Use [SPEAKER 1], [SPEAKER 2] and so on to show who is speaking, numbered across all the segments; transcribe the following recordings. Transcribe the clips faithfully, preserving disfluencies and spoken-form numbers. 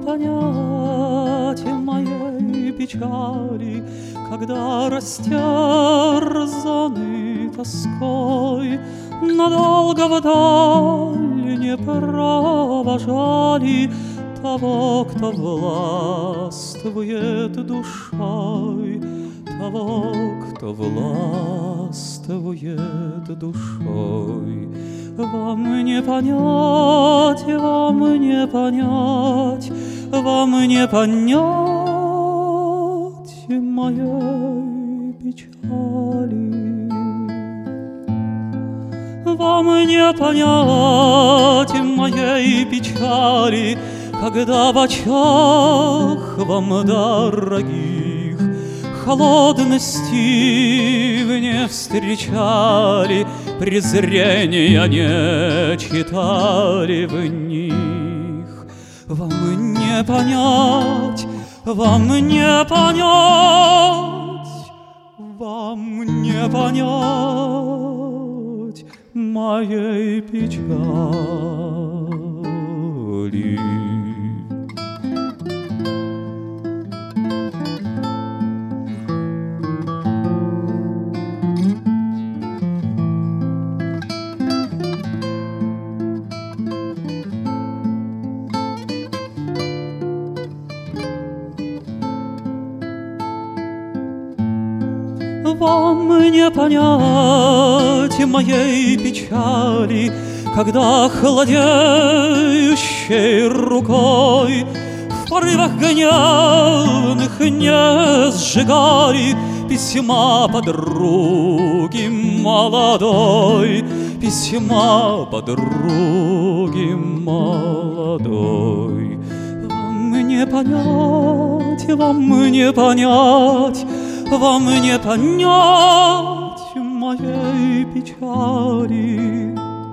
[SPEAKER 1] понять моей печали, когда растерзаны тоской, надолго вдаль не провожали того, кто властвует душой, того, кто властвует душой. Вам не понять, вам не понять, вам не понять моей печали. Вам не понять моей печали, когда в очах вам дорогих холодности вы не встречали, презрения не читали в них. Вам не понять, вам не понять, вам не понять моей печали. Вам не понять моей печали, когда холодеющей рукой в порывах гневных не сжигали письма подруги молодой, письма подруги молодой. Вам не понять, вам не понять, вам не понять моей печали.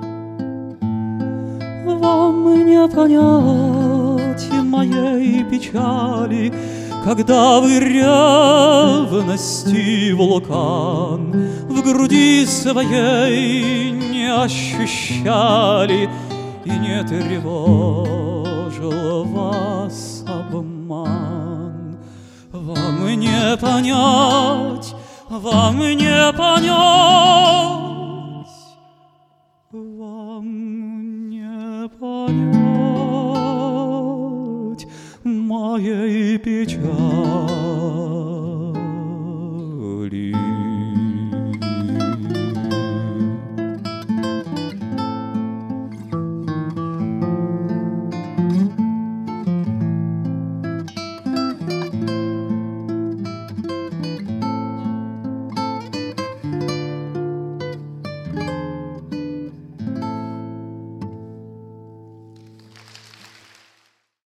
[SPEAKER 1] Вам не понять моей печали, когда вы ревности вулкан в груди своей не ощущали, и не тревожил вас обман. Вам не понять, вам не понять, вам не понять моей печали.